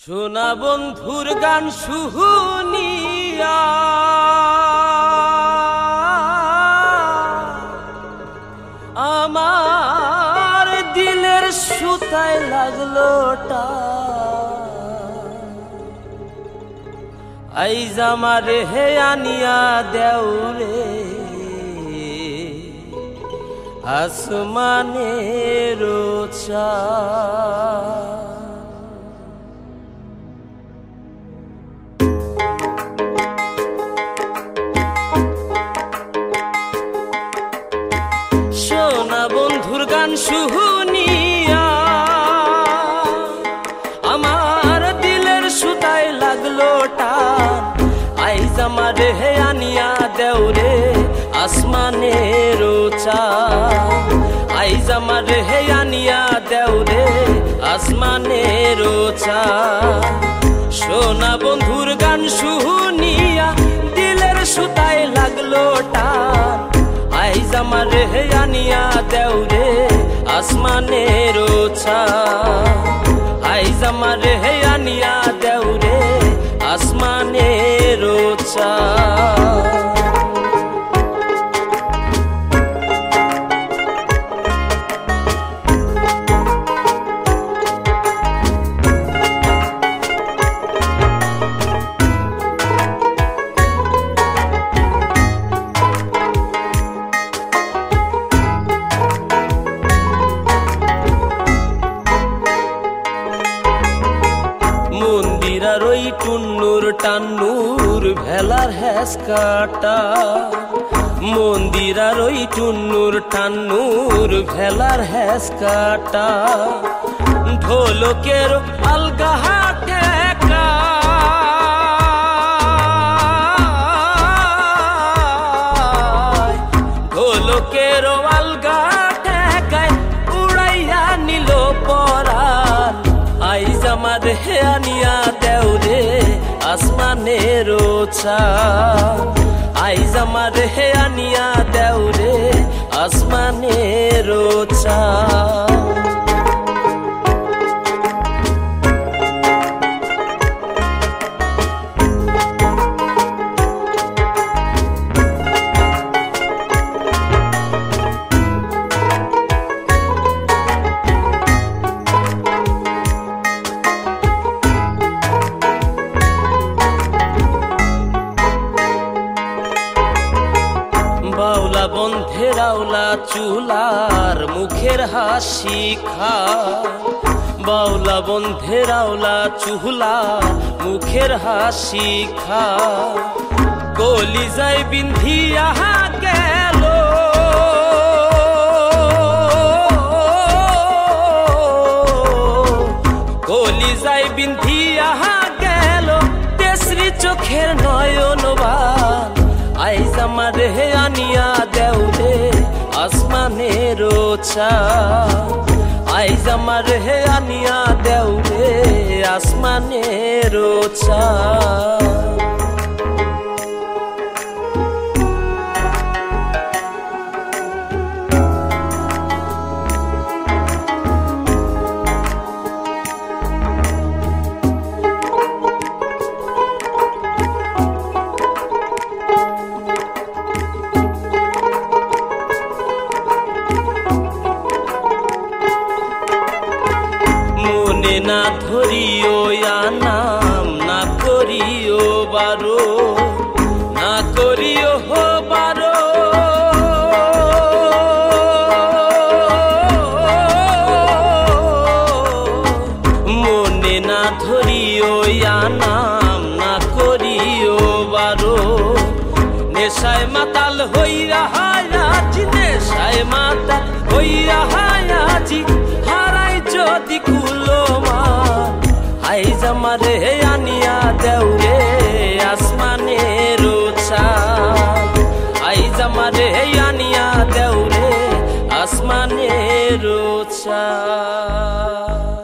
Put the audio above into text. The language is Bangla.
সোনা বন্ধুর গান শুনিয়া আমার দিলের সুতায় লাগলো আইজ আমারে হে আনিয়া দেউরে আসমানের সোনা বন্ধুর গান শুনিয়া আমার দিলের সুতায় লাগলো টান আইজ আমারে হে আনিয়া দেউরে আসমানের চাঁদ আইজ আমারে হে আনিয়া দেউরে আসমানের চাঁদ সোনা বন্ধুর গান শুনিয়া দিলের সুতায় লাগলো টান আইজ আমারে হে আনিয়া দেউরে আসমানের চাঁদ আইজ আমারে হে আনিয়া দেউরে আসমানের চাঁদ মন্দিরার ওই টুন্নুর টান্নুর ভেলার হ্যাস কাটা মন্দিরার ওই টুন্নুর টান্নুর ভেলার হ্যাস কাটা ঢোলকের আলগা হাতে ঢোলকের আলগা ঠেকায় উড়াইয়া নিল পরাণ আইজ আমারে হে আনিয়া দেউরে আসমানের চাঁদ আইজ আমারে হে আনিয়া দেউরে আসমানের চাঁদ বাউলা বন্ধের আওলা চুলার মুখের হাসি খা বাউলা বন্ধের আওলা চুলার মুখের হাসি খা গলি যাই বিন্ধিয়া গেল গলি যাই বিন্ধিয়া গেল তেসরি চোখের নয়নবান আইজ আমারে হে আনিয়া দেউরে আসমানের চাঁদ আইজ আমারে হে আনিয়া দেউরে আসমানের চাঁদ না ধরিও নাম না করিও বারো না করিও হো বারো মনে না ধরিও নাম না করিও বারো নেশায় মাতাল হইয়া হায়াজি নেশায় মাতাল হইয়া হায়াজি হারাই যদি কুলো আইজ আমারে হে আনিয়া দেউরে আসমানের চাঁদ আইজ আমারে হে আনিয়া দেউরে আসমানের চাঁদ।